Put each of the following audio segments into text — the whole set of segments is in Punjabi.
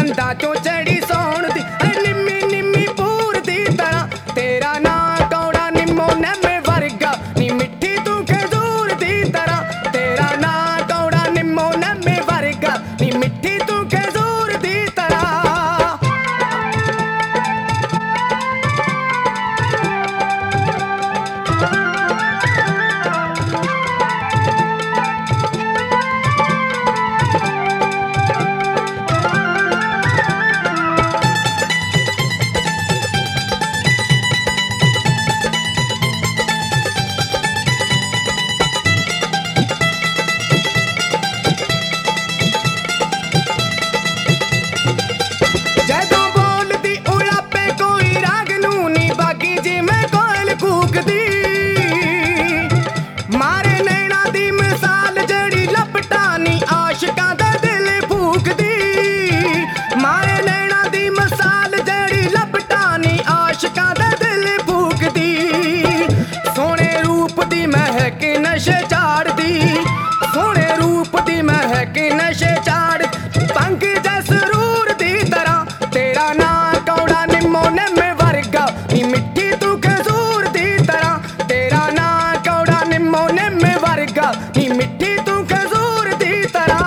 ਦੰਦਾਂ ਚੋਂ ਚੜੀ ਸੌਣ ਦੀ ਨਿੰਮੀ ਨਿੰਮੀ ਪੂਰ ਦੀ ਤਰ੍ਹਾਂ ਤੇਰਾ ਨਾਂ ਕੌੜਾ ਨਿੰਮੋ ਨੈਮੇ ਵਰਗਾ ਨੀ ਮਿੱਠੀ ਤੂੰ ਖਜੂਰ ਦੀ ਤਰ੍ਹਾਂ ਤੇਰਾ ਨਾਂ ਕੌੜਾ ਨਿੰਮੋ ਨੈਮੇ ਵਰਗਾ ਨੀ ਮਿੱਠੀ ਤੂੰ ਖਜੂਰ ਦੀ ਤਰ੍ਹਾਂ ਨਸ਼ੇ ਝਾੜਦੀ ਸੋਹਣੇ ਰੂਪ ਦੀ ਮਹਿਕ ਨਸ਼ੇ ਝਾੜ ਪੰਗ ਜੈ ਸਰੂਰ ਦੀ ਤਰ੍ਹਾਂ ਤੇਰਾ ਨਾਂ ਕੌੜਾ ਨਿੰਮੋ ਨੈਮੇ ਵਰਗਾ ਨੀ ਮਿੱਠੀ ਤੂੰ ਖਜੂਰ ਦੀ ਤਰ੍ਹਾਂ ਤੇਰਾ ਨਾਂ ਕੌੜਾ ਨਿੰਮੋ ਨੈਮੇ ਵਰਗਾ ਨੀ ਮਿੱਠੀ ਤੂੰ ਖਜੂਰ ਦੀ ਤਰ੍ਹਾਂ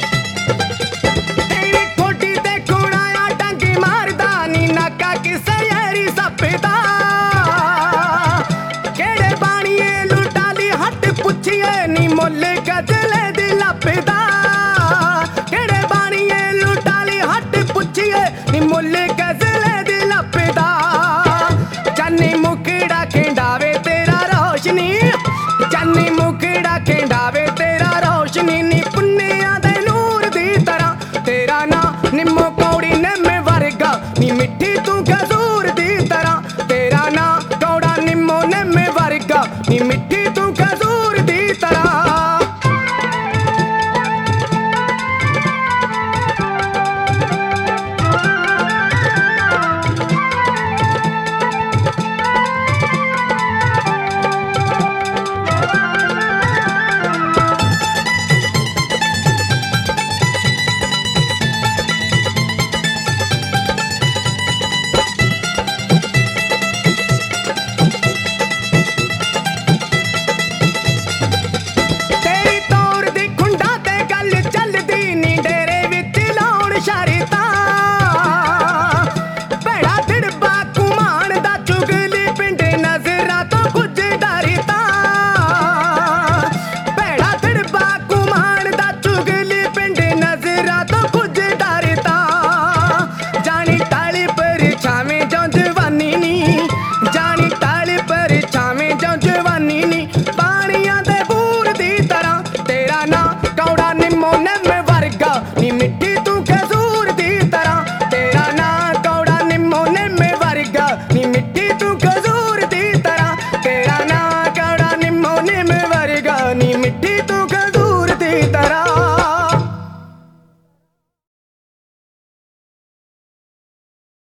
ਕਿਸੇ